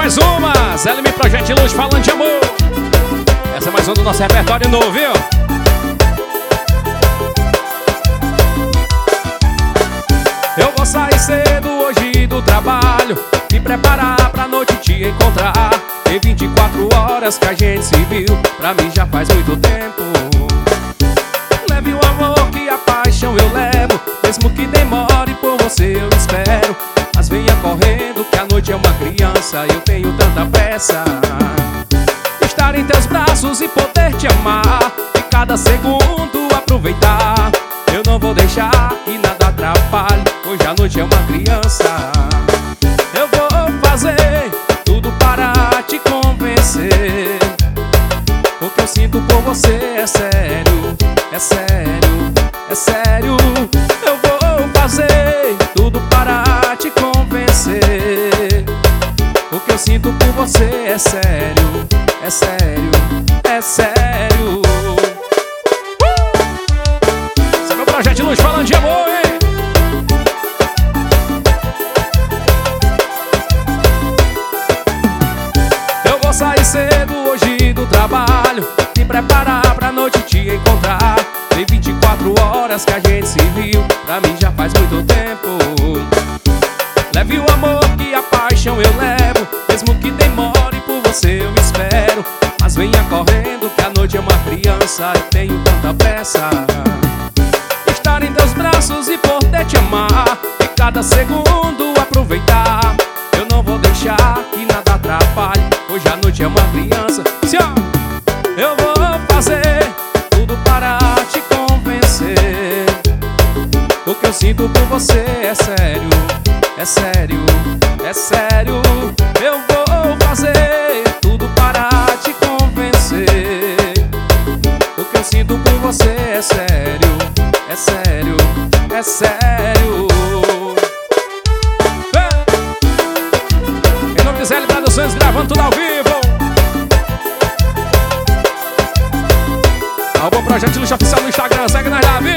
mais uma ZLM Projeto de Luz falando de amor. Essa é mais uma do nosso repertório novo, viu? Eu vou sair cedo hoje do trabalho, me preparar pra noite te encontrar. Tem 24 horas que a gente se viu, pra mim já faz muito tempo. Leve o amor que a paixão eu levo, mesmo que demore por você eu espero. Mas venha correndo que a noite é uma criança, eu tenho tanta pressa. Estar em teus braços e poder te amar, e cada segundo aproveitar. Eu não vou deixar que nada atrapalhe, hoje a noite é uma criança. Eu vou fazer tudo para te convencer. O que eu sinto por você é sério, é sério, é sério. Eu vou fazer tudo para te convencer. O que eu sinto por você é sério, é sério, é sério. Esse é meu projeto de luz falando de amor, hein? Eu vou sair cedo hoje do trabalho, me preparar pra noite te encontrar. Tem 24 horas que a gente se viu, pra mim já faz muito tempo. Leve o amor que a paixão eu levo, mesmo que demore por você eu espero. Mas venha correndo que a noite é uma criança, eu tenho tanta pressa. Estar em teus braços e poder te amar, e cada segundo aproveitar. Eu não vou deixar que nada atrapalhe, hoje a noite é uma criança. Eu vou fazer tudo para te convencer. O que eu sinto por você é sério, é sério, é sério. Eu vou fazer tudo para te convencer. O que eu sinto por você é sério, é sério, é sério. Em nome de ZL Produções, gravando tudo ao vivo. Álbum Projeto de Luz Oficial no Instagram, segue nós lá, viu?